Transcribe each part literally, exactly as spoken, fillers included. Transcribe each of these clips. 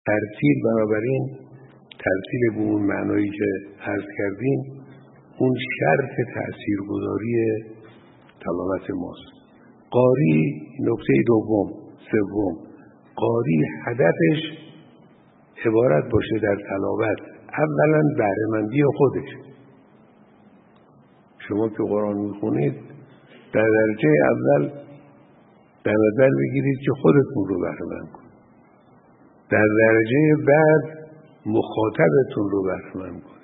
ترتیل بنابراین ترتیل به اون معنایی که عرض کردیم اون شرط تأثیرگذاری تلاوت ماست. قاری نکته دوم سوم قاری هدفش عبارت باشه در تلاوت اولا بهره‌مندی خودش. شما که قرآن میخونید در درجه اول در نظر بگیرید که خودتون رو بهره‌مند کنید، در درجه بعد مخاطبتون رو بهره‌مند کنید،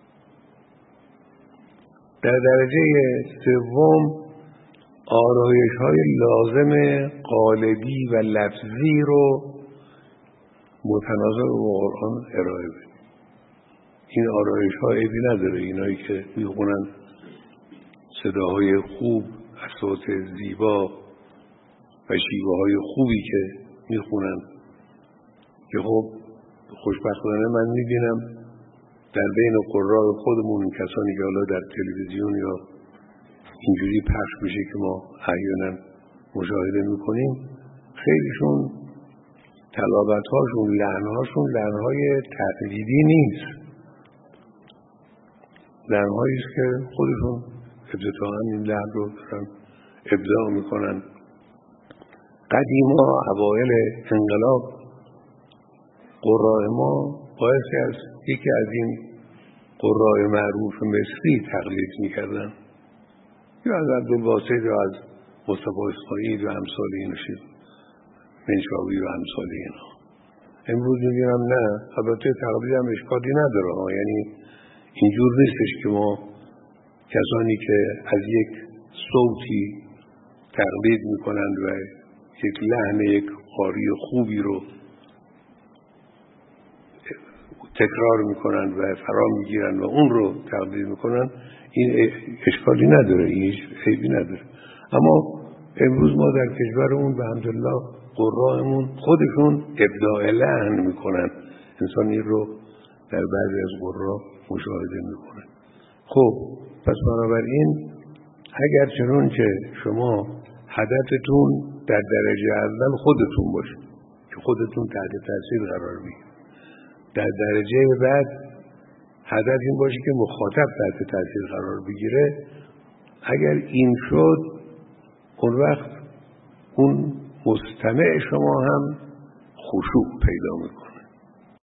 در درجه سوم آرایش‌های لازم قالبی و لفظی رو متناسب با قرآن ارائه بدید. این آرایش‌ها عیبی نداره، اینایی که میخونن صداهای خوب، اصوات زیبا و شیوه‌های خوبی که میخونن که خب خوشبختانه من میبینم در بین قراء خودمون کسانی که حالا در تلویزیون یا اینجوری پخش میشه که ما احیانا مشاهده میکنیم، خیلیشون تلاوت‌هاشون لحن‌هاشون لحن‌های تقلیدی نیست، لحن‌هایی است که خودشون ابتداءً این لحن رو دارن ابداع میکنن. قدیما اوایل انقلاب قراء ما بایستی از یکی از این قراء معروف مصری تقلید میکردن، یا از عبدالباسط یا از مصطفی اسماعیل و امثال این شد منشاوی و امثال اینا. امروز میگم نه، البته تقلید هم اشکالی نداره، یعنی اینجور نیستش که ما کسانی که از یک صوتی تقلید میکنند و یک لحن یک قاری خوبی رو تکرار میکنند و فرا میگیرند و اون رو تقلید میکنند، این اشکالی نداره، این عیبی نداره. اما امروز ما در کشورمون به حمدالله قرائمون خودشون ابداع لحن میکنن، انسان این رو در بعضی از قرآ مشاهده میکنن. خب پس بنابراین اگر چنون که شما هدفتون در درجه اول خودتون باشه که خودتون تحت تاثیر قرار بگیرید، در درجه بعد هدف این باشه که مخاطب تحت تاثیر قرار بگیره، اگر این شد اون وقت اون مستمع شما هم خشوع پیدا میکنه.